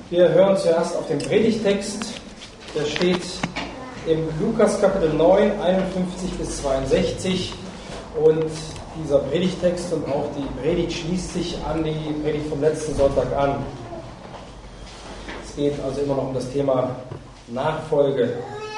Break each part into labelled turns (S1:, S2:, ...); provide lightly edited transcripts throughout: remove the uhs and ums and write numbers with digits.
S1: Wir hören zuerst auf den Predigtext, der steht im Lukas Kapitel 9, 51 bis 62 und dieser Predigtext und auch die Predigt schließt sich an die Predigt vom letzten Sonntag an. Es geht also immer noch um das Thema Nachfolge.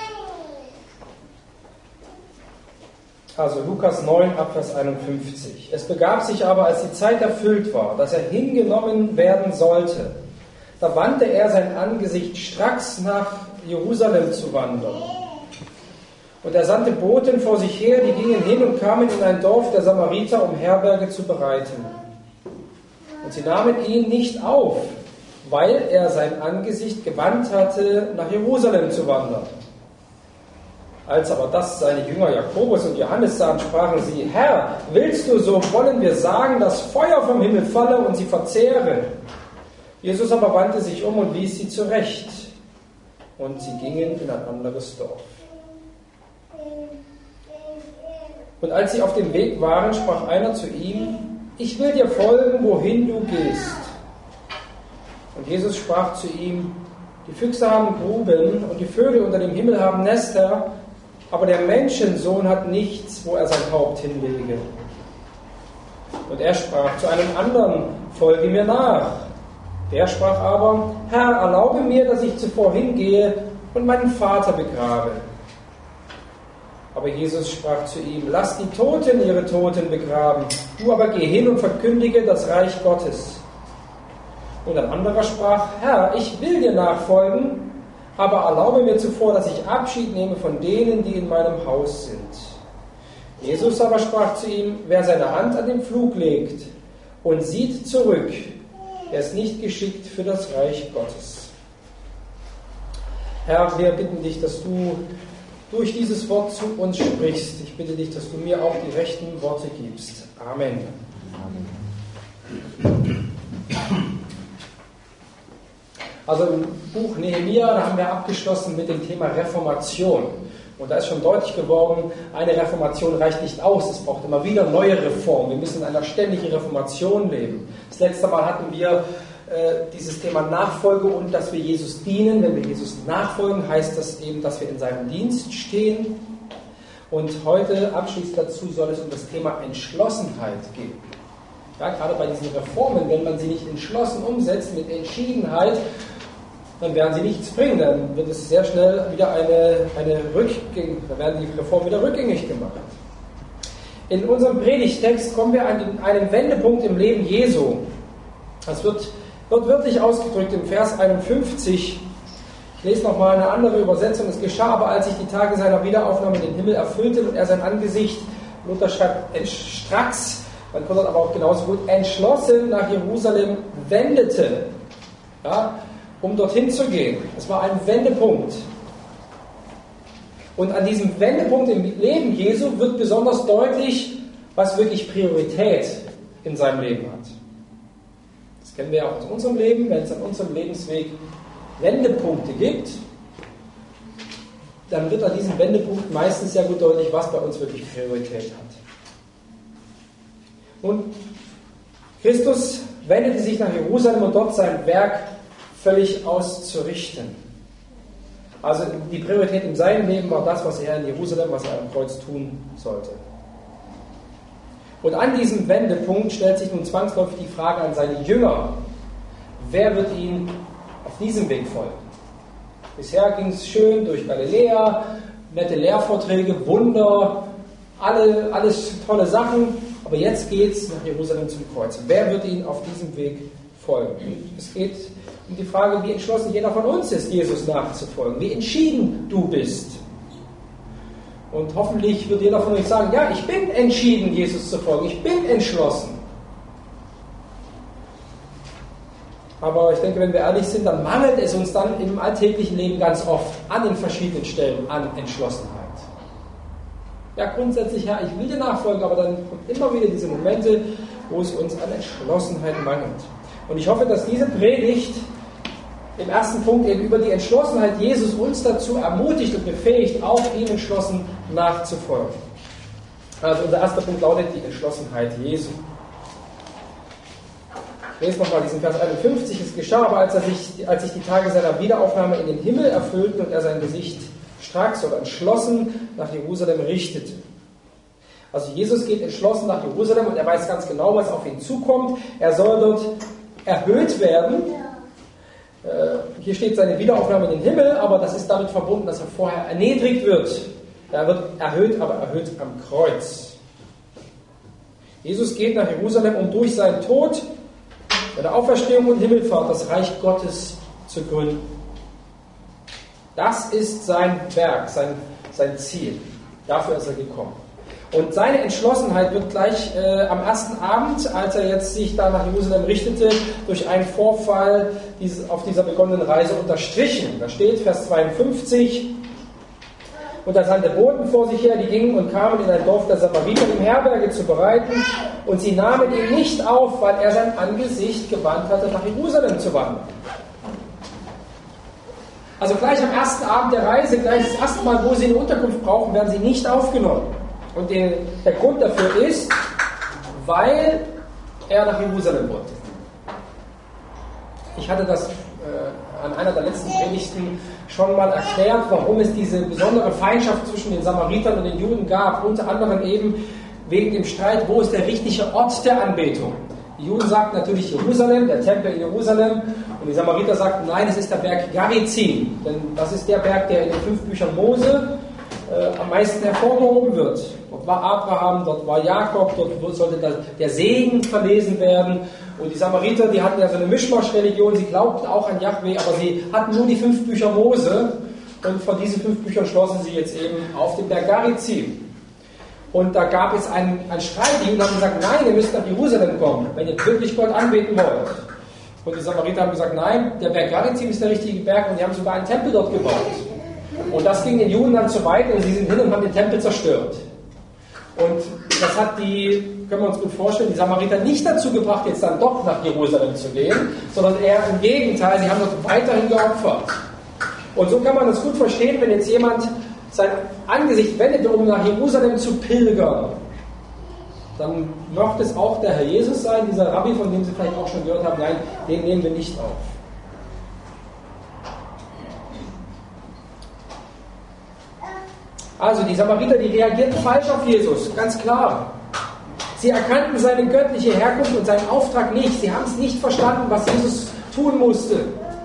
S1: Also Lukas 9, Abvers 51. Es begab sich aber, als die Zeit erfüllt war, dass er hingenommen werden sollte. Da wandte er sein Angesicht stracks nach Jerusalem zu wandern. Und er sandte Boten vor sich her, die gingen hin und kamen in ein Dorf der Samariter, um Herberge zu bereiten. Und sie nahmen ihn nicht auf, weil er sein Angesicht gewandt hatte, nach Jerusalem zu wandern. Als aber das seine Jünger Jakobus und Johannes sahen, sprachen sie: Herr, willst du, so wollen wir sagen, dass Feuer vom Himmel falle und sie verzehre. Jesus aber wandte sich um und wies sie zurecht. Und sie gingen in ein anderes Dorf. Und als sie auf dem Weg waren, sprach einer zu ihm: Ich will dir folgen, wohin du gehst. Und Jesus sprach zu ihm: Die Füchse haben Gruben und die Vögel unter dem Himmel haben Nester, aber der Menschensohn hat nichts, wo er sein Haupt hinlege. Und er sprach zu einem anderen: Folge mir nach. Der sprach aber: Herr, erlaube mir, dass ich zuvor hingehe und meinen Vater begrabe. Aber Jesus sprach zu ihm: Lass die Toten ihre Toten begraben, du aber geh hin und verkündige das Reich Gottes. Und ein anderer sprach: Herr, ich will dir nachfolgen, aber erlaube mir zuvor, dass ich Abschied nehme von denen, die in meinem Haus sind. Jesus aber sprach zu ihm: Wer seine Hand an den Pflug legt und sieht zurück, der ist nicht geschickt für das Reich Gottes. Herr, wir bitten dich, dass du durch dieses Wort zu uns sprichst. Ich bitte dich, dass du mir auch die rechten Worte gibst. Amen. Also im Buch Nehemia, da haben wir abgeschlossen mit dem Thema Reformation. Und da ist schon deutlich geworden, eine Reformation reicht nicht aus. Es braucht immer wieder neue Reformen. Wir müssen in einer ständigen Reformation leben. Das letzte Mal hatten wir dieses Thema Nachfolge und dass wir Jesus dienen. Wenn wir Jesus nachfolgen, heißt das eben, dass wir in seinem Dienst stehen. Und heute, abschließend dazu, soll es um das Thema Entschlossenheit gehen. Ja, gerade bei diesen Reformen, wenn man sie nicht entschlossen umsetzt, mit Entschiedenheit, dann werden sie nichts bringen. Dann wird es sehr schnell wieder dann werden die Reformen wieder rückgängig gemacht. In unserem Predigtext kommen wir an einen Wendepunkt im Leben Jesu. Das wird wörtlich ausgedrückt im Vers 51. Ich lese nochmal eine andere Übersetzung. Es geschah aber, als sich die Tage seiner Wiederaufnahme den Himmel erfüllten und er sein Angesicht, Luther schreibt stracks, man kann aber auch genauso gut entschlossen nach Jerusalem wendete, ja, um dorthin zu gehen. Das war ein Wendepunkt. Und an diesem Wendepunkt im Leben Jesu wird besonders deutlich, was wirklich Priorität in seinem Leben hat. Das kennen wir ja auch aus unserem Leben. Wenn es an unserem Lebensweg Wendepunkte gibt, dann wird an diesem Wendepunkt meistens sehr gut deutlich, was bei uns wirklich Priorität hat. Und Christus wendete sich nach Jerusalem, um dort sein Werk völlig auszurichten. Also die Priorität in seinem Leben war das, was er in Jerusalem, was er am Kreuz tun sollte. Und an diesem Wendepunkt stellt sich nun zwangsläufig die Frage an seine Jünger: Wer wird ihm auf diesem Weg folgen? Bisher ging es schön durch Galiläa, nette Lehrvorträge, Wunder, alles tolle Sachen. Aber jetzt geht es nach Jerusalem zum Kreuz. Wer wird ihnen auf diesem Weg folgen? Und es geht um die Frage, wie entschlossen jeder von uns ist, Jesus nachzufolgen. Wie entschieden du bist. Und hoffentlich wird jeder von euch sagen: Ja, ich bin entschieden, Jesus zu folgen. Ich bin entschlossen. Aber ich denke, wenn wir ehrlich sind, dann mangelt es uns dann im alltäglichen Leben ganz oft an den verschiedenen Stellen an Entschlossenheit. Ja, grundsätzlich, ja, ich will dir nachfolgen, aber dann kommen immer wieder diese Momente, wo es uns an Entschlossenheit mangelt. Und ich hoffe, dass diese Predigt im ersten Punkt eben über die Entschlossenheit Jesus uns dazu ermutigt und befähigt, auch ihm entschlossen nachzufolgen. Also unser erster Punkt lautet die Entschlossenheit Jesu. Ich lese nochmal diesen Vers 51. Es geschah aber, als sich die Tage seiner Wiederaufnahme in den Himmel erfüllten und er sein Gesicht stracks oder entschlossen nach Jerusalem richtete. Also Jesus geht entschlossen nach Jerusalem und er weiß ganz genau, was auf ihn zukommt. Er soll dort erhöht werden. Hier steht seine Wiederaufnahme in den Himmel, aber das ist damit verbunden, dass er vorher erniedrigt wird. Er wird erhöht, aber erhöht am Kreuz. Jesus geht nach Jerusalem, um durch seinen Tod, seine Auferstehung und Himmelfahrt das Reich Gottes zu gründen. Das ist sein Werk, sein Ziel. Dafür ist er gekommen. Und seine Entschlossenheit wird gleich am ersten Abend, als er jetzt sich da nach Jerusalem richtete, durch einen Vorfall auf dieser begonnenen Reise unterstrichen. Da steht Vers 52, und er sandte Boten vor sich her, die gingen und kamen in ein Dorf der Samariter, ihm Herberge zu bereiten, und sie nahmen ihn nicht auf, weil er sein Angesicht gewandt hatte, nach Jerusalem zu wandern. Also gleich am ersten Abend der Reise, gleich das erste Mal, wo sie eine Unterkunft brauchen, werden sie nicht aufgenommen. Und der Grund dafür ist, weil er nach Jerusalem wollte. Ich hatte das an einer der letzten Predigten schon mal erklärt, warum es diese besondere Feindschaft zwischen den Samaritern und den Juden gab. Unter anderem eben wegen dem Streit, wo ist der richtige Ort der Anbetung. Die Juden sagten natürlich Jerusalem, der Tempel in Jerusalem, und die Samariter sagten, nein, es ist der Berg Garizim, denn das ist der Berg, der in den 5 Büchern Mose am meisten hervorgehoben wird. Dort war Abraham, dort war Jakob, dort sollte der Segen verlesen werden. Und die Samariter, die hatten ja so eine Mischmasch-Religion, sie glaubten auch an Jahwe, aber sie hatten nur die 5 Bücher Mose. Und von diesen 5 Büchern schlossen sie jetzt eben auf den Berg Garizim. Und da gab es einen Streit, die Juden haben gesagt, nein, ihr müsst nach Jerusalem kommen, wenn ihr wirklich Gott anbeten wollt. Und die Samariter haben gesagt, nein, der Berg Garizim ist der richtige Berg, und die haben sogar einen Tempel dort gebaut. Und das ging den Juden dann zu weit und sie sind hin und haben den Tempel zerstört. Und das hat können wir uns gut vorstellen, die Samariter nicht dazu gebracht, jetzt dann doch nach Jerusalem zu gehen, sondern eher im Gegenteil, sie haben dort weiterhin geopfert. Und so kann man das gut verstehen, wenn jetzt jemand sein Angesicht wendet, um nach Jerusalem zu pilgern. Dann möchte es auch der Herr Jesus sein, dieser Rabbi, von dem Sie vielleicht auch schon gehört haben, nein, den nehmen wir nicht auf. Also die Samariter, die reagierten falsch auf Jesus, ganz klar. Sie erkannten seine göttliche Herkunft und seinen Auftrag nicht. Sie haben es nicht verstanden, was Jesus tun musste.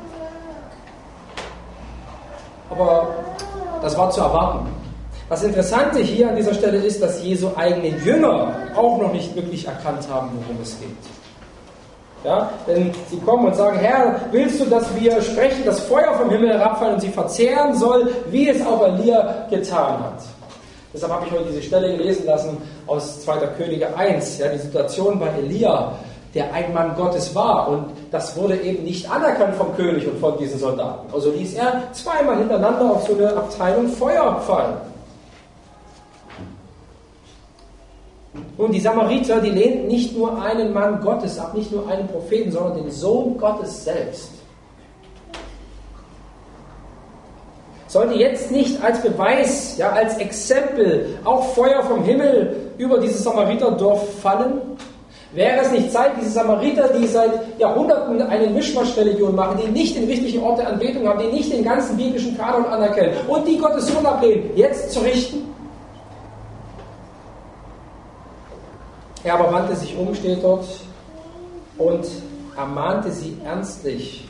S1: Aber das war zu erwarten. Das Interessante hier an dieser Stelle ist, dass Jesu eigene Jünger auch noch nicht wirklich erkannt haben, worum es geht. Ja, denn sie kommen und sagen, Herr, willst du, dass wir sprechen, dass Feuer vom Himmel herabfallen und sie verzehren soll, wie es auch Elia getan hat. Deshalb habe ich heute diese Stelle gelesen lassen aus 2. Könige 1, ja, die Situation bei Elia, der ein Mann Gottes war, und das wurde eben nicht anerkannt vom König und von diesen Soldaten. Also ließ er zweimal hintereinander auf so eine Abteilung Feuer fallen. Nun, die Samariter, die lehnten nicht nur einen Mann Gottes ab, nicht nur einen Propheten, sondern den Sohn Gottes selbst. Sollte jetzt nicht als Beweis, ja, als Exempel auch Feuer vom Himmel über dieses Samariterdorf fallen? Wäre es nicht Zeit, diese Samariter, die seit Jahrhunderten eine Mischmasch-Religion machen, die nicht den richtigen Ort der Anbetung haben, die nicht den ganzen biblischen Kanon anerkennen und die Gottes Sohn ablehnen, jetzt zu richten? Er aber wandte sich um, steht dort, und ermahnte sie ernstlich.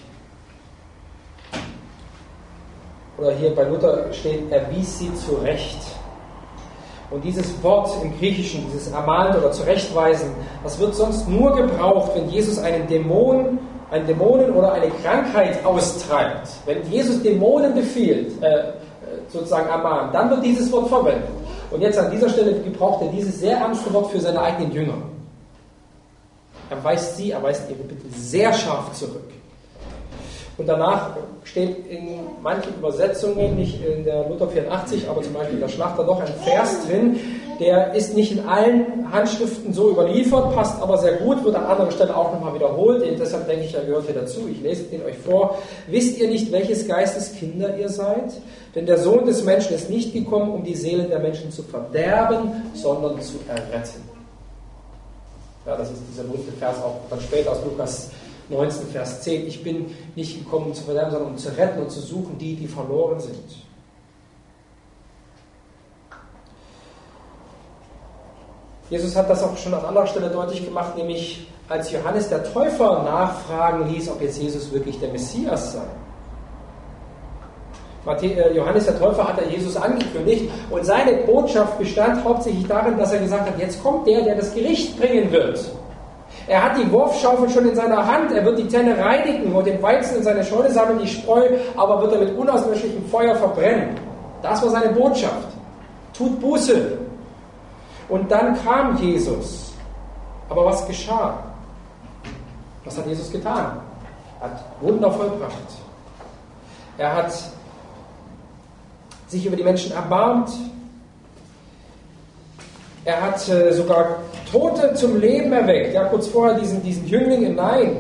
S1: Oder hier bei Luther steht, er wies sie zurecht. Und dieses Wort im Griechischen, dieses ermahnt oder zurechtweisen, das wird sonst nur gebraucht, wenn Jesus einen Dämonen oder eine Krankheit austreibt. Wenn Jesus Dämonen befiehlt, sozusagen ermahnt, dann wird dieses Wort verwendet. Und jetzt an dieser Stelle gebraucht er dieses sehr ernste Wort für seine eigenen Jünger. Er weist ihre Bitte sehr scharf zurück. Und danach steht in manchen Übersetzungen, nicht in der Luther 84, aber zum Beispiel in der Schlachter doch ein Vers drin, der ist nicht in allen Handschriften so überliefert, passt aber sehr gut, wird an anderer Stelle auch nochmal wiederholt. Und deshalb denke ich, er gehört hier dazu. Ich lese den euch vor. Wisst ihr nicht, welches Geistes Kinder ihr seid? Denn der Sohn des Menschen ist nicht gekommen, um die Seelen der Menschen zu verderben, sondern zu erretten. Ja, das ist dieser berühmte Vers auch dann später aus Lukas 19, Vers 10. Ich bin nicht gekommen, um zu verderben, sondern um zu retten und zu suchen, die verloren sind. Jesus hat das auch schon an anderer Stelle deutlich gemacht, nämlich als Johannes der Täufer nachfragen ließ, ob jetzt Jesus wirklich der Messias sei. Johannes der Täufer hat Jesus angekündigt und seine Botschaft bestand hauptsächlich darin, dass er gesagt hat, jetzt kommt der das Gericht bringen wird. Er hat die Wurfschaufel schon in seiner Hand, er wird die Tenne reinigen und den Weizen in seine Scheune sammeln, die Spreu aber wird er mit unauslöschlichem Feuer verbrennen. Das war seine Botschaft. Tut Buße. Und dann kam Jesus. Aber was geschah? Was hat Jesus getan? Er hat Wunder vollbracht. Er hat sich über die Menschen erbarmt. Er hat sogar Tote zum Leben erweckt. Ja, kurz vorher diesen Jüngling in Nain.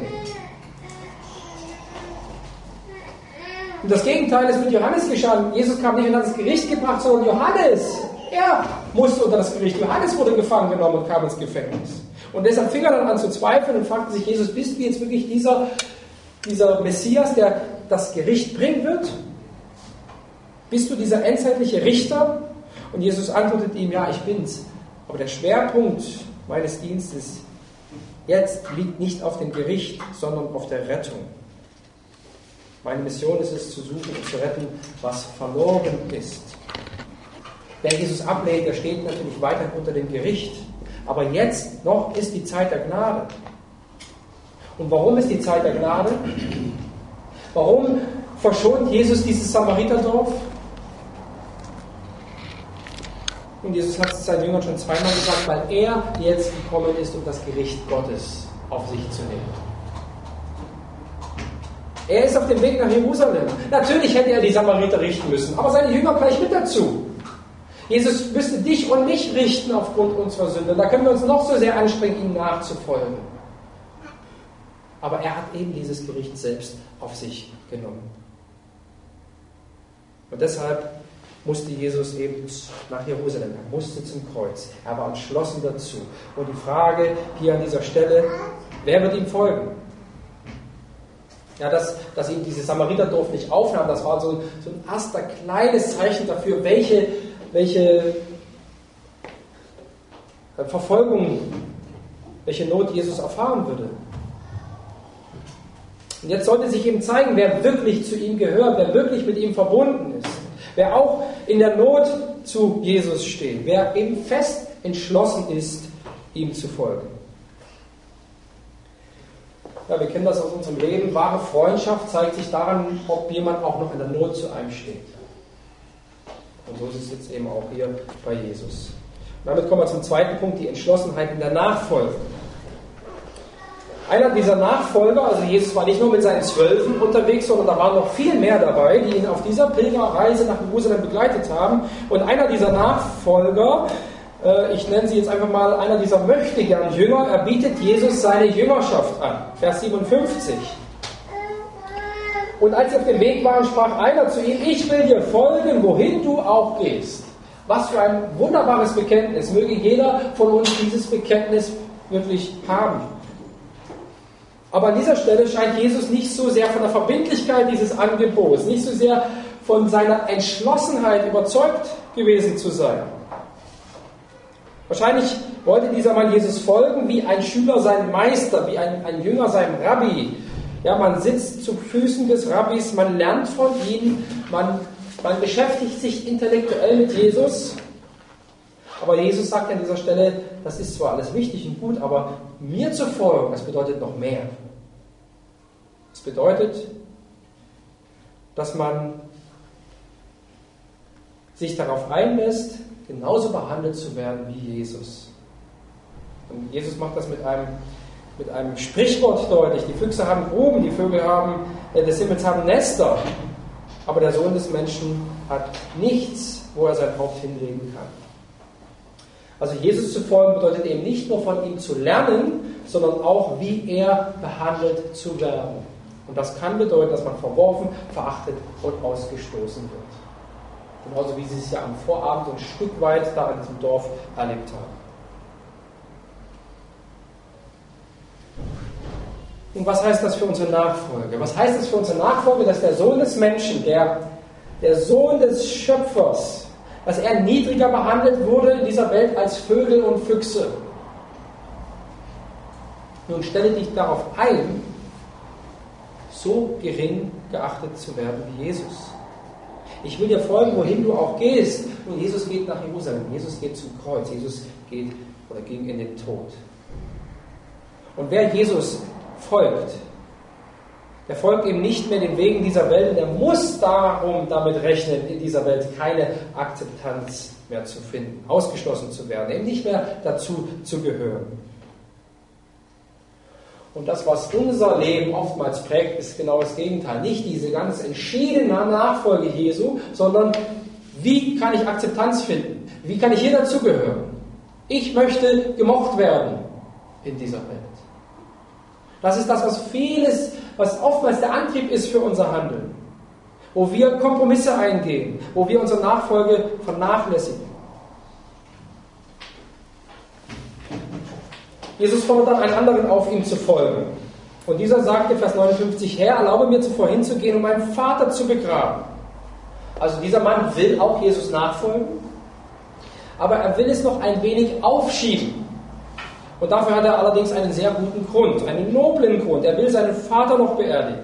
S1: Und das Gegenteil ist mit Johannes geschehen. Jesus kam nicht unter das Gericht gebracht, sondern Johannes. Er musste unter das Gericht. Johannes wurde gefangen genommen und kam ins Gefängnis. Und deshalb fing er dann an zu zweifeln und fragte sich, Jesus, bist du jetzt wirklich dieser Messias, der das Gericht bringen wird? Bist du dieser endzeitliche Richter? Und Jesus antwortet ihm, ja, ich bin's. Aber der Schwerpunkt meines Dienstes jetzt liegt nicht auf dem Gericht, sondern auf der Rettung. Meine Mission ist es, zu suchen und zu retten, was verloren ist. Wer Jesus ablehnt, der steht natürlich weiterhin unter dem Gericht. Aber jetzt noch ist die Zeit der Gnade. Und warum ist die Zeit der Gnade? Warum verschont Jesus dieses Samariterdorf? Und Jesus hat es seinen Jüngern schon zweimal gesagt, weil er jetzt gekommen ist, um das Gericht Gottes auf sich zu nehmen. Er ist auf dem Weg nach Jerusalem. Natürlich hätte er die Samariter richten müssen, aber seine Jünger gleich mit dazu. Jesus müsste dich und mich richten aufgrund unserer Sünde. Da können wir uns noch so sehr anstrengen, ihm nachzufolgen. Aber er hat eben dieses Gericht selbst auf sich genommen. Und deshalb musste Jesus eben nach Jerusalem. Er musste zum Kreuz. Er war entschlossen dazu. Und die Frage hier an dieser Stelle, wer wird ihm folgen? Ja, dass ihm dieses Samariterdorf nicht aufnahm, das war so ein erster kleines Zeichen dafür, welche Verfolgung, welche Not Jesus erfahren würde. Und jetzt sollte sich eben zeigen, wer wirklich zu ihm gehört, wer wirklich mit ihm verbunden ist, wer auch in der Not zu Jesus steht, wer eben fest entschlossen ist, ihm zu folgen. Ja, wir kennen das aus unserem Leben. Wahre Freundschaft zeigt sich daran, ob jemand auch noch in der Not zu einem steht. Und so ist es jetzt eben auch hier bei Jesus. Und damit kommen wir zum zweiten Punkt, die Entschlossenheit in der Nachfolge. Einer dieser Nachfolger, also Jesus war nicht nur mit seinen 12 unterwegs, sondern da waren noch viel mehr dabei, die ihn auf dieser Pilgerreise nach Jerusalem begleitet haben. Und einer dieser Nachfolger, ich nenne sie jetzt einfach mal, einer dieser möchtegern Jünger, er bietet Jesus seine Jüngerschaft an. Vers 57. Und als sie auf dem Weg waren, sprach einer zu ihm, ich will dir folgen, wohin du auch gehst. Was für ein wunderbares Bekenntnis. Möge jeder von uns dieses Bekenntnis wirklich haben. Aber an dieser Stelle scheint Jesus nicht so sehr von der Verbindlichkeit dieses Angebots, nicht so sehr von seiner Entschlossenheit überzeugt gewesen zu sein. Wahrscheinlich wollte dieser Mann Jesus folgen, wie ein Schüler seinem Meister, wie ein Jünger seinem Rabbi. Ja, man sitzt zu Füßen des Rabbis, man lernt von ihm, man beschäftigt sich intellektuell mit Jesus. Aber Jesus sagt an dieser Stelle, das ist zwar alles wichtig und gut, aber mir zu folgen, das bedeutet noch mehr. Das bedeutet, dass man sich darauf einlässt, genauso behandelt zu werden wie Jesus. Und Jesus macht das mit einem Sprichwort deutlich. Die Füchse haben Gruben, die Vögel des Himmels haben Nester. Aber der Sohn des Menschen hat nichts, wo er sein Haupt hinlegen kann. Also Jesus zu folgen bedeutet eben nicht nur von ihm zu lernen, sondern auch, wie er behandelt zu werden. Und das kann bedeuten, dass man verworfen, verachtet und ausgestoßen wird. Genauso wie sie es ja am Vorabend so ein Stück weit da in diesem Dorf erlebt haben. Und was heißt das für unsere Nachfolge? Was heißt das für unsere Nachfolge, dass der Sohn des Menschen, der Sohn des Schöpfers, dass er niedriger behandelt wurde in dieser Welt als Vögel und Füchse? Nun stelle dich darauf ein, so gering geachtet zu werden wie Jesus. Ich will dir folgen, wohin du auch gehst. Und Jesus geht nach Jerusalem. Jesus geht zum Kreuz. Jesus ging in den Tod. Und wer Jesus folgt, der folgt eben nicht mehr den Wegen dieser Welt. Und der muss damit rechnen, in dieser Welt keine Akzeptanz mehr zu finden, ausgeschlossen zu werden, eben nicht mehr dazu zu gehören. Und das, was unser Leben oftmals prägt, ist genau das Gegenteil. Nicht diese ganz entschiedene Nachfolge Jesu, sondern wie kann ich Akzeptanz finden? Wie kann ich hier dazugehören? Ich möchte gemocht werden in dieser Welt. Das ist das, was oftmals der Antrieb ist für unser Handeln. Wo wir Kompromisse eingehen, wo wir unsere Nachfolge vernachlässigen. Jesus fordert dann einen anderen auf, ihm zu folgen. Und dieser sagte, Vers 59, Herr, erlaube mir zuvor hinzugehen, um meinen Vater zu begraben. Also dieser Mann will auch Jesus nachfolgen, aber er will es noch ein wenig aufschieben. Und dafür hat er allerdings einen sehr guten Grund, einen noblen Grund. Er will seinen Vater noch beerdigen.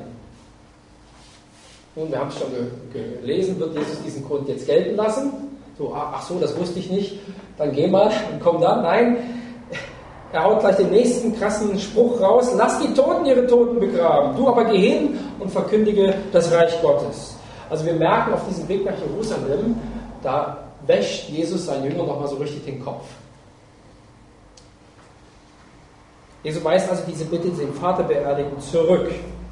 S1: Nun, wir haben es schon gelesen, wird Jesus diesen Grund jetzt gelten lassen? So, ach so, das wusste ich nicht. Dann geh mal und komm dann. Nein, er haut gleich den nächsten krassen Spruch raus. Lass die Toten ihre Toten begraben. Du aber geh hin und verkündige das Reich Gottes. Also wir merken auf diesem Weg nach Jerusalem, da wäscht Jesus seinen Jüngern nochmal so richtig den Kopf. Jesus weist also diese Bitte, den Vater beerdigen, zurück.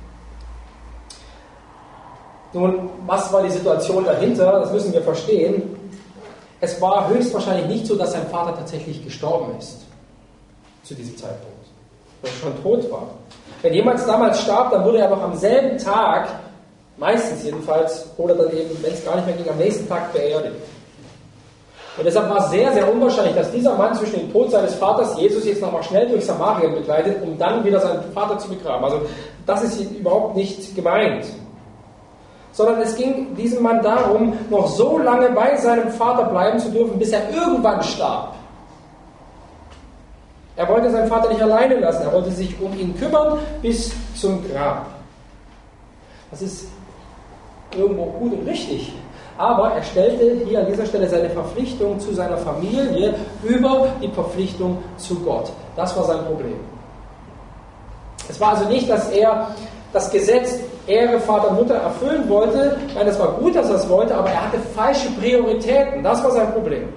S1: Nun, was war die Situation dahinter? Das müssen wir verstehen. Es war höchstwahrscheinlich nicht so, dass sein Vater tatsächlich gestorben ist. Zu diesem Zeitpunkt. Dass er schon tot war. Wenn jemand damals starb, dann wurde er noch am selben Tag, meistens jedenfalls, oder dann eben, wenn es gar nicht mehr ging, am nächsten Tag beerdigt. Und deshalb war es sehr, sehr unwahrscheinlich, dass dieser Mann zwischen dem Tod seines Vaters Jesus jetzt nochmal schnell durch Samarien begleitet, um dann wieder seinen Vater zu begraben. Also das ist überhaupt nicht gemeint. Sondern es ging diesem Mann darum, noch so lange bei seinem Vater bleiben zu dürfen, bis er irgendwann starb. Er wollte seinen Vater nicht alleine lassen, er wollte sich um ihn kümmern bis zum Grab. Das ist irgendwo gut und richtig. Aber er stellte hier an dieser Stelle seine Verpflichtung zu seiner Familie über die Verpflichtung zu Gott. Das war sein Problem. Es war also nicht, dass er das Gesetz Ehre Vater und Mutter erfüllen wollte. Nein, es war gut, dass er es wollte, aber er hatte falsche Prioritäten. Das war sein Problem.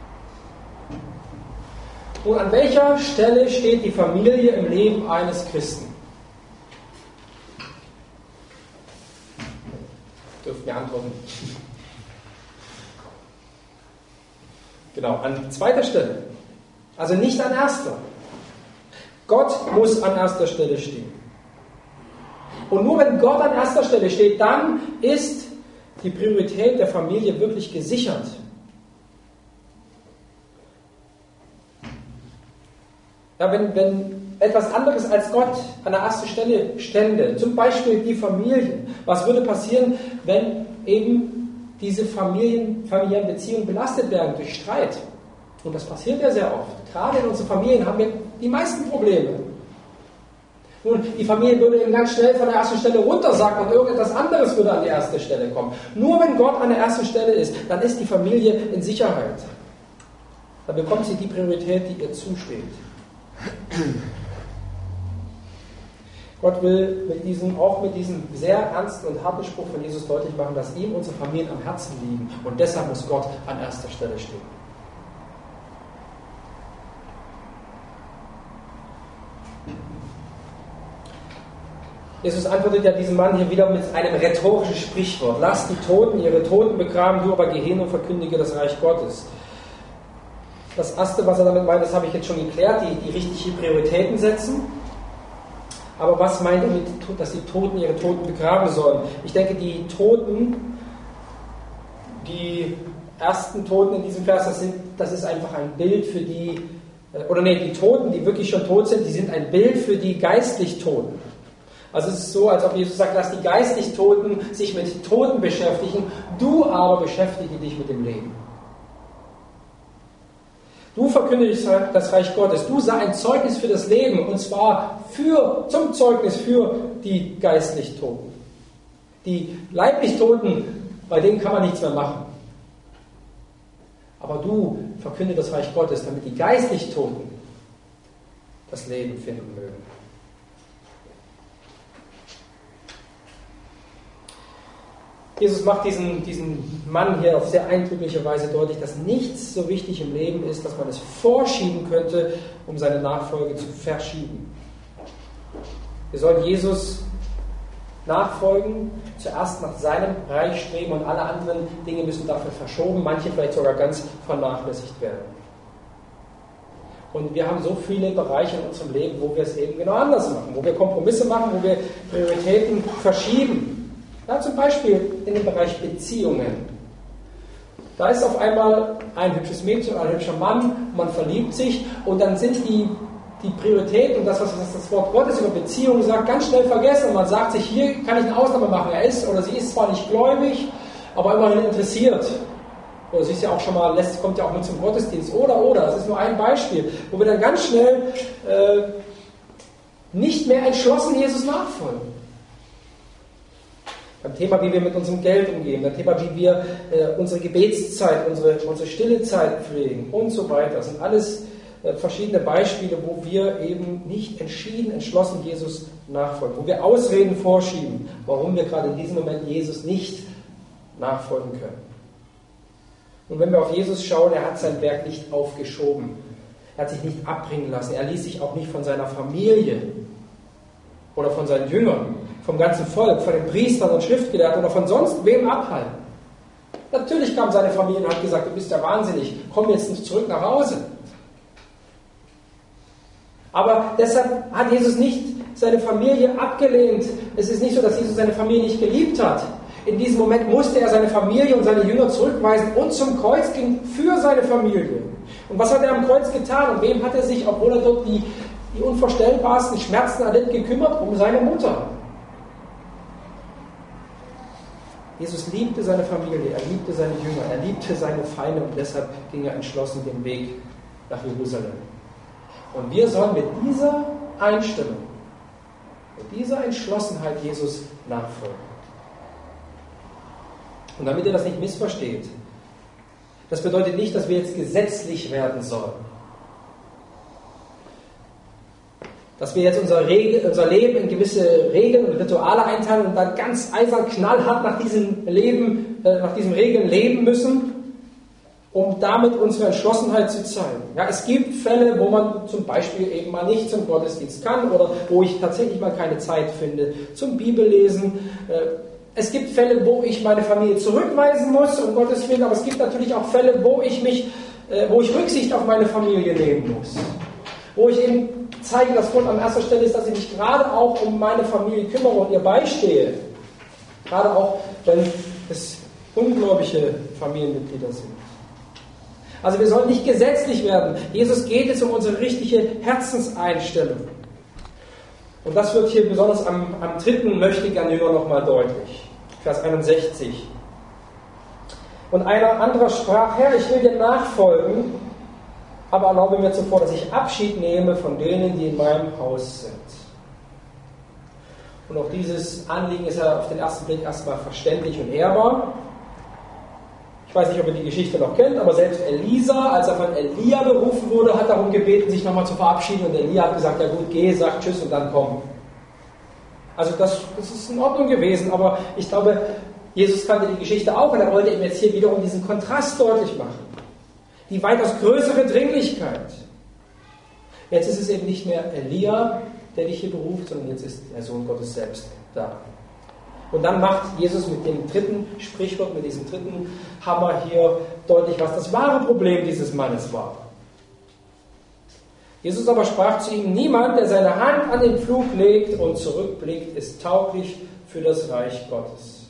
S1: Und an welcher Stelle steht die Familie im Leben eines Christen? Dürft mir antworten. Genau, an zweiter Stelle. Also nicht an erster. Gott muss an erster Stelle stehen. Und nur wenn Gott an erster Stelle steht, dann ist die Priorität der Familie wirklich gesichert. Ja, wenn etwas anderes als Gott an der ersten Stelle stände, zum Beispiel die Familie, was würde passieren, wenn eben diese familiären Beziehungen belastet werden durch Streit? Und das passiert ja sehr oft. Gerade in unseren Familien haben wir die meisten Probleme. Nun, die Familie würde eben ganz schnell von der ersten Stelle runtersacken und irgendetwas anderes würde an die erste Stelle kommen. Nur wenn Gott an der ersten Stelle ist, dann ist die Familie in Sicherheit. Dann bekommt sie die Priorität, die ihr zusteht. Gott will auch mit diesem sehr ernsten und harten Spruch von Jesus deutlich machen, dass ihm unsere Familien am Herzen liegen und deshalb muss Gott an erster Stelle stehen. Jesus antwortet ja diesem Mann hier wieder mit einem rhetorischen Sprichwort. Lass die Toten ihre Toten begraben, du aber geh hin und verkündige das Reich Gottes. Das Erste, was er damit meint, das habe ich jetzt schon geklärt, die richtigen Prioritäten setzen. Aber was meint er damit, dass die Toten ihre Toten begraben sollen? Ich denke, die Toten, die ersten Toten in diesem Vers, das ist einfach ein Bild für die Toten, die wirklich schon tot sind, die sind ein Bild für die geistlich Toten. Also es ist so, als ob Jesus sagt, lass die geistlich Toten sich mit Toten beschäftigen, du aber beschäftige dich mit dem Leben. Du verkündigst das Reich Gottes, du sei ein Zeugnis für das Leben, und zwar zum Zeugnis für die geistlich Toten. Die leiblich Toten, bei denen kann man nichts mehr machen. Aber du verkünde das Reich Gottes, damit die geistlich Toten das Leben finden mögen. Jesus macht diesen Mann hier auf sehr eindrückliche Weise deutlich, dass nichts so wichtig im Leben ist, dass man es vorschieben könnte, um seine Nachfolge zu verschieben. Wir sollen Jesus nachfolgen, zuerst nach seinem Reich streben, und alle anderen Dinge müssen dafür verschoben, manche vielleicht sogar ganz vernachlässigt werden. Und wir haben so viele Bereiche in unserem Leben, wo wir es eben genau anders machen, wo wir Kompromisse machen, wo wir Prioritäten verschieben. Ja, zum Beispiel in dem Bereich Beziehungen. Da ist auf einmal ein hübsches Mädchen, ein hübscher Mann, man verliebt sich, und dann sind die Prioritäten und das, was das Wort Gottes über Beziehungen sagt, ganz schnell vergessen. Und man sagt sich, hier kann ich eine Ausnahme machen. Er ist oder sie ist zwar nicht gläubig, aber immerhin interessiert. Oder sie ist ja auch schon mal, kommt ja auch mit zum Gottesdienst. Oder. Das ist nur ein Beispiel, wo wir dann ganz schnell nicht mehr entschlossen Jesus nachfolgen. Beim Thema, wie wir mit unserem Geld umgehen, beim Thema, wie wir unsere Gebetszeit, unsere stille Zeit pflegen und so weiter. Das sind alles verschiedene Beispiele, wo wir eben nicht entschlossen Jesus nachfolgen, wo wir Ausreden vorschieben, warum wir gerade in diesem Moment Jesus nicht nachfolgen können. Und wenn wir auf Jesus schauen, er hat sein Werk nicht aufgeschoben, er hat sich nicht abbringen lassen, er ließ sich auch nicht von seiner Familie oder von seinen Jüngern, vom ganzen Volk, von den Priestern und Schriftgelehrten oder von sonst wem abhalten. Natürlich kam seine Familie und hat gesagt, du bist ja wahnsinnig, komm jetzt nicht zurück nach Hause. Aber deshalb hat Jesus nicht seine Familie abgelehnt. Es ist nicht so, dass Jesus seine Familie nicht geliebt hat. In diesem Moment musste er seine Familie und seine Jünger zurückweisen und zum Kreuz ging für seine Familie. Und was hat er am Kreuz getan? Und wem hat er sich, obwohl er dort die unvorstellbarsten Schmerzen erlitt, gekümmert? Um seine Mutter. Jesus liebte seine Familie, er liebte seine Jünger, er liebte seine Feinde, und deshalb ging er entschlossen den Weg nach Jerusalem. Und wir sollen mit dieser Einstellung, mit dieser Entschlossenheit Jesus nachfolgen. Und damit ihr das nicht missversteht, das bedeutet nicht, dass wir jetzt gesetzlich werden sollen. Dass wir jetzt unser Leben in gewisse Regeln und Rituale einteilen und dann ganz eisern knallhart nach diesen Regeln leben müssen, um damit unsere Entschlossenheit zu zeigen. Ja, es gibt Fälle, wo man zum Beispiel eben mal nicht zum Gottesdienst kann oder wo ich tatsächlich mal keine Zeit finde zum Bibellesen. Es gibt Fälle, wo ich meine Familie zurückweisen muss, um Gottes Willen, aber es gibt natürlich auch Fälle, wo ich Rücksicht auf meine Familie nehmen muss. Wo ich eben zeige, dass Gott an erster Stelle ist, dass ich mich gerade auch um meine Familie kümmere und ihr beistehe. Gerade auch, wenn es ungläubige Familienmitglieder sind. Also wir sollen nicht gesetzlich werden. Jesus geht es um unsere richtige Herzenseinstellung. Und das wird hier besonders am dritten Möchtegern-Jünger nochmal deutlich. Vers 61. Und einer anderer sprach, Herr, ich will dir nachfolgen, aber erlaube mir zuvor, dass ich Abschied nehme von denen, die in meinem Haus sind. Und auch dieses Anliegen ist ja auf den ersten Blick erstmal verständlich und ehrbar. Ich weiß nicht, ob ihr die Geschichte noch kennt, aber selbst Elisa, als er von Elia berufen wurde, hat darum gebeten, sich nochmal zu verabschieden. Und Elia hat gesagt, ja gut, geh, sag Tschüss und dann komm. Also das ist in Ordnung gewesen, aber ich glaube, Jesus kannte die Geschichte auch und er wollte ihm jetzt hier wiederum diesen Kontrast deutlich machen. Die weitaus größere Dringlichkeit. Jetzt ist es eben nicht mehr Elia, der dich hier beruft, sondern jetzt ist der Sohn Gottes selbst da. Und dann macht Jesus mit dem dritten Sprichwort, mit diesem dritten Hammer hier deutlich, was das wahre Problem dieses Mannes war. Jesus aber sprach zu ihm, niemand, der seine Hand an den Pflug legt und zurückblickt, ist tauglich für das Reich Gottes.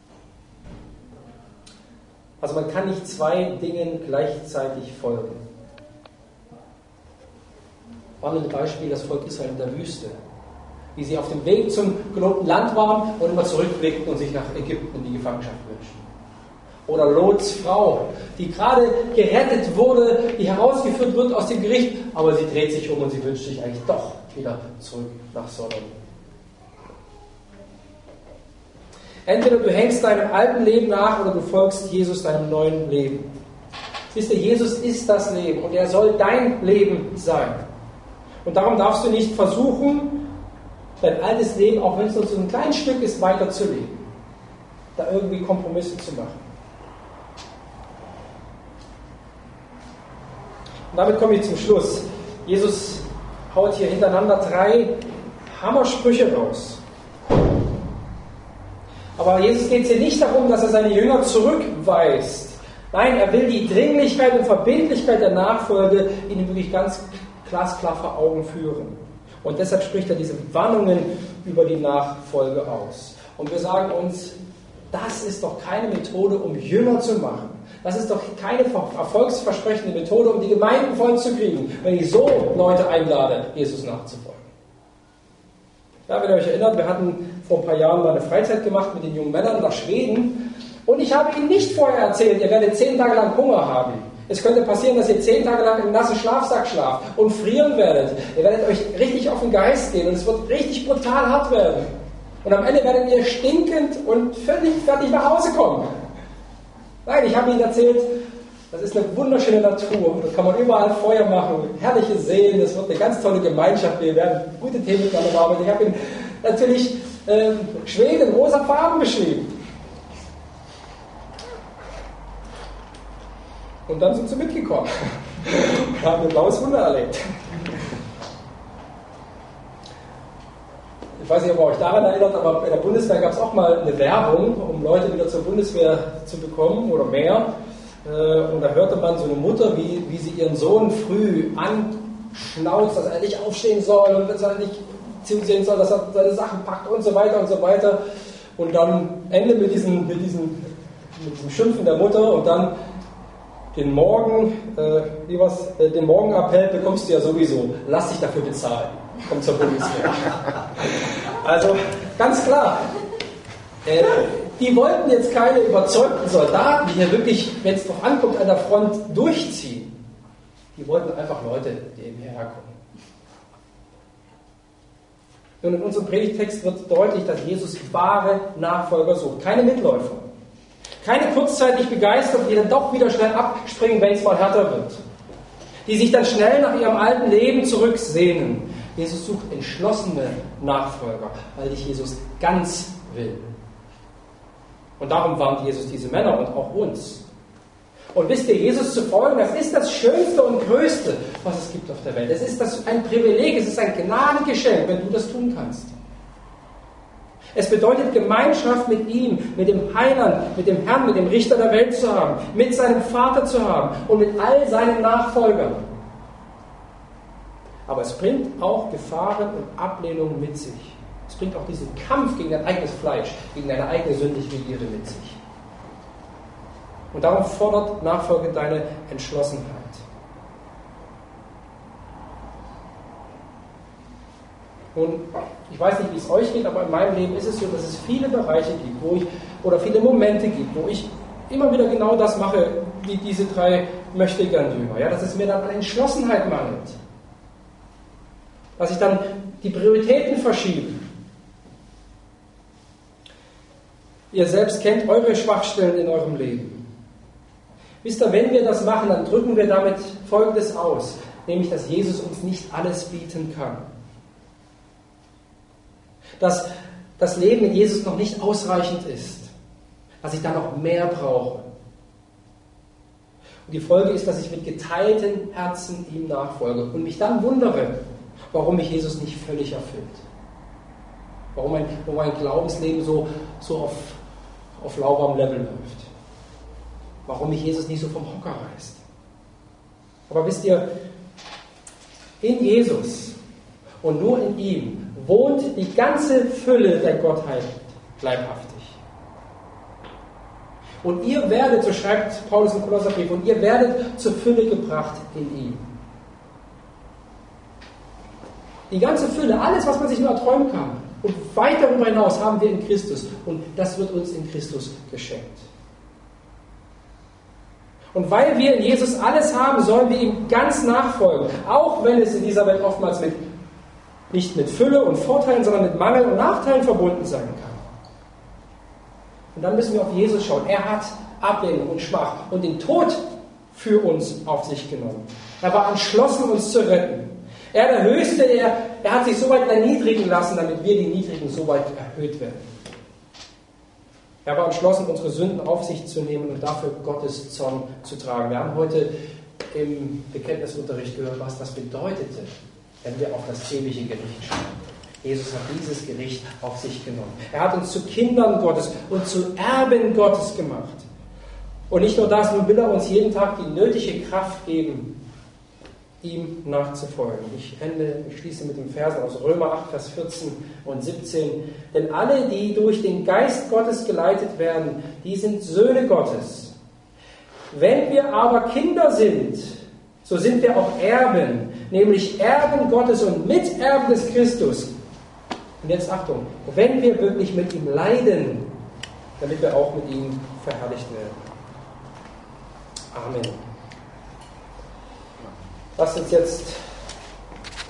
S1: Also man kann nicht zwei Dingen gleichzeitig folgen. Spannendes Beispiel, das Volk Israel in der Wüste. wie sie auf dem Weg zum gelobten Land waren und immer zurückblickten und sich nach Ägypten in die Gefangenschaft wünschten. Oder Lots Frau, die gerade gerettet wurde, die herausgeführt wird aus dem Gericht, aber sie dreht sich um und sie wünscht sich eigentlich doch wieder zurück nach Sodom. Entweder du hängst deinem alten Leben nach oder du folgst Jesus deinem neuen Leben. Siehst du, Jesus ist das Leben und er soll dein Leben sein. Und darum darfst du nicht versuchen, dein altes Leben, auch wenn es nur so ein kleines Stück ist, weiterzuleben. Da irgendwie Kompromisse zu machen. Und damit komme ich zum Schluss. Jesus haut hier hintereinander 3 Hammersprüche raus. Aber Jesus geht es hier nicht darum, dass er seine Jünger zurückweist. Nein, er will die Dringlichkeit und Verbindlichkeit der Nachfolge ihnen wirklich ganz glasklar vor Augen führen. Und deshalb spricht er diese Warnungen über die Nachfolge aus. Und wir sagen uns, das ist doch keine Methode, um Jünger zu machen. Das ist doch keine erfolgsversprechende Methode, um die Gemeinden vollzukriegen, wenn ich so Leute einlade, Jesus nachzufolgen. Ja, wenn ihr euch erinnert, wir hatten vor ein paar Jahren mal eine Freizeit gemacht mit den jungen Männern nach Schweden und ich habe ihnen nicht vorher erzählt, ihr werdet 10 Tage lang Hunger haben. Es könnte passieren, dass ihr 10 Tage lang im nassen Schlafsack schlaft und frieren werdet. Ihr werdet euch richtig auf den Geist gehen und es wird richtig brutal hart werden. Und am Ende werdet ihr stinkend und völlig fertig nach Hause kommen. Nein, ich habe ihnen erzählt, das ist eine wunderschöne Natur. Da kann man überall Feuer machen, herrliche Seen, es wird eine ganz tolle Gemeinschaft, wir werden gute Themen miteinander arbeiten. Ich habe ihnen natürlich Schweden in rosa Farben beschrieben. Und dann sind sie mitgekommen und haben ein blaues Wunder erlebt. Ich weiß nicht, ob ihr euch daran erinnert, aber bei der Bundeswehr gab es auch mal eine Werbung, um Leute wieder zur Bundeswehr zu bekommen oder mehr. Und da hörte man so eine Mutter, wie sie ihren Sohn früh anschnauzt, dass er endlich aufstehen soll und dass er endlich zusehen soll, dass er seine Sachen packt und so weiter und so weiter. Und dann Ende mit diesem Schimpfen der Mutter und dann den Morgenappell bekommst du ja sowieso. Lass dich dafür bezahlen. Komm zur Bundeswehr. Also ganz klar, die wollten jetzt keine überzeugten Soldaten, die hier wirklich, wenn es doch ankommt, an der Front durchziehen. Die wollten einfach Leute, die eben hierher kommen. Und in unserem Predigtext wird deutlich, dass Jesus wahre Nachfolger sucht, keine Mitläufer. Keine kurzzeitig Begeisterten, die dann doch wieder schnell abspringen, wenn es mal härter wird. Die sich dann schnell nach ihrem alten Leben zurücksehnen. Jesus sucht entschlossene Nachfolger, weil dich Jesus ganz will. Und darum warnt Jesus diese Männer und auch uns. Und wisst ihr, Jesus zu folgen, das ist das Schönste und Größte, was es gibt auf der Welt. Es ist ein Privileg, es ist ein Gnadengeschenk, wenn du das tun kannst. Es bedeutet Gemeinschaft mit ihm, mit dem Heiland, mit dem Herrn, mit dem Richter der Welt zu haben, mit seinem Vater zu haben und mit all seinen Nachfolgern. Aber es bringt auch Gefahren und Ablehnungen mit sich. Es bringt auch diesen Kampf gegen dein eigenes Fleisch, gegen deine eigene sündige Begierde mit sich. Und darum fordert Nachfolge deine Entschlossenheit. Und ich weiß nicht, wie es euch geht, aber in meinem Leben ist es so, dass es viele Bereiche gibt, oder viele Momente gibt, wo ich immer wieder genau das mache, wie diese 3 Möchtegern-Jünger. Ja, dass es mir dann an Entschlossenheit mangelt. Dass ich dann die Prioritäten verschiebe. Ihr selbst kennt eure Schwachstellen in eurem Leben. Wisst ihr, wenn wir das machen, dann drücken wir damit Folgendes aus, nämlich, dass Jesus uns nicht alles bieten kann. Dass das Leben in Jesus noch nicht ausreichend ist, dass ich da noch mehr brauche. Und die Folge ist, dass ich mit geteilten Herzen ihm nachfolge und mich dann wundere, warum mich Jesus nicht völlig erfüllt. Warum mein Glaubensleben so auf lauwarmem Level läuft. Warum mich Jesus nicht so vom Hocker reißt. Aber wisst ihr, in Jesus und nur in ihm wohnt die ganze Fülle der Gottheit leibhaftig. Und ihr werdet, so schreibt Paulus im Kolosserbrief, und ihr werdet zur Fülle gebracht in ihm. Die ganze Fülle, alles, was man sich nur erträumen kann. Und weit darüber hinaus haben wir in Christus. Und das wird uns in Christus geschenkt. Und weil wir in Jesus alles haben, sollen wir ihm ganz nachfolgen. Auch wenn es in dieser Welt oftmals nicht mit Fülle und Vorteilen, sondern mit Mangel und Nachteilen verbunden sein kann. Und dann müssen wir auf Jesus schauen. Er hat Ablehnung und Schmach und den Tod für uns auf sich genommen. Er war entschlossen, uns zu retten. Er, der Höchste, er hat sich so weit erniedrigen lassen, damit wir die Niedrigen so weit erhöht werden. Er war entschlossen, unsere Sünden auf sich zu nehmen und dafür Gottes Zorn zu tragen. Wir haben heute im Bekenntnisunterricht gehört, was das bedeutete, wenn wir auf das ewige Gericht schauen. Jesus hat dieses Gericht auf sich genommen. Er hat uns zu Kindern Gottes und zu Erben Gottes gemacht. Und nicht nur das, nun will er uns jeden Tag die nötige Kraft geben, ihm nachzufolgen. Ich schließe mit dem Vers aus Römer 8, Vers 14 und 17. Denn alle, die durch den Geist Gottes geleitet werden, die sind Söhne Gottes. Wenn wir aber Kinder sind, so sind wir auch Erben, nämlich Erben Gottes und Miterben des Christus. Und jetzt Achtung, wenn wir wirklich mit ihm leiden, damit wir auch mit ihm verherrlicht werden. Amen. Lasst uns jetzt